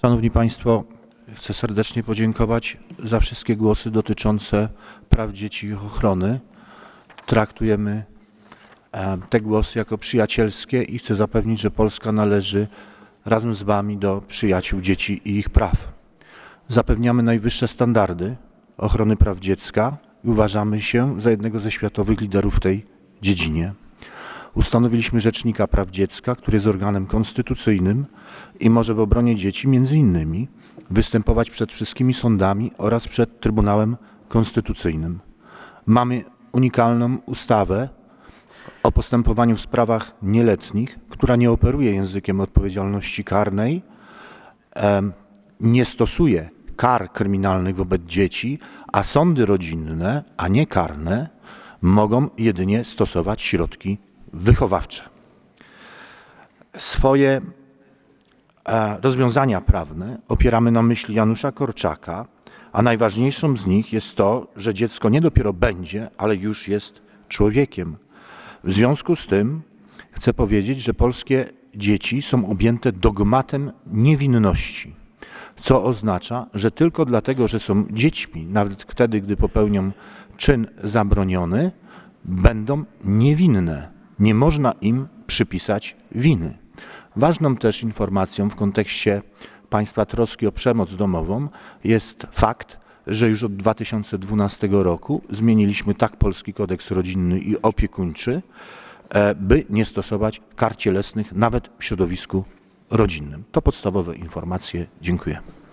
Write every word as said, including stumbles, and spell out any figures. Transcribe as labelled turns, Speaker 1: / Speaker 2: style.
Speaker 1: Szanowni Państwo, chcę serdecznie podziękować za wszystkie głosy dotyczące praw dzieci i ich ochrony. Traktujemy te głosy jako przyjacielskie i chcę zapewnić, że Polska należy razem z Wami do przyjaciół dzieci i ich praw. Zapewniamy najwyższe standardy ochrony praw dziecka i uważamy się za jednego ze światowych liderów w tej dziedzinie. Ustanowiliśmy Rzecznika Praw Dziecka, który jest organem konstytucyjnym i może w obronie dzieci między innymi występować przed wszystkimi sądami oraz przed Trybunałem Konstytucyjnym. Mamy unikalną ustawę o postępowaniu w sprawach nieletnich, która nie operuje językiem odpowiedzialności karnej, nie stosuje kar kryminalnych wobec dzieci, a sądy rodzinne, a nie karne, mogą jedynie stosować środki wychowawcze. Swoje rozwiązania prawne opieramy na myśli Janusza Korczaka, a najważniejszą z nich jest to, że dziecko nie dopiero będzie, ale już jest człowiekiem. W związku z tym chcę powiedzieć, że polskie dzieci są objęte dogmatem niewinności, co oznacza, że tylko dlatego, że są dziećmi, nawet wtedy, gdy popełnią czyn zabroniony, będą niewinne. Nie można im przypisać winy. Ważną też informacją w kontekście Państwa troski o przemoc domową jest fakt, że już od dwa tysiące dwunastego roku zmieniliśmy tak polski kodeks rodzinny i opiekuńczy, by nie stosować kar cielesnych nawet w środowisku rodzinnym. To podstawowe informacje. Dziękuję.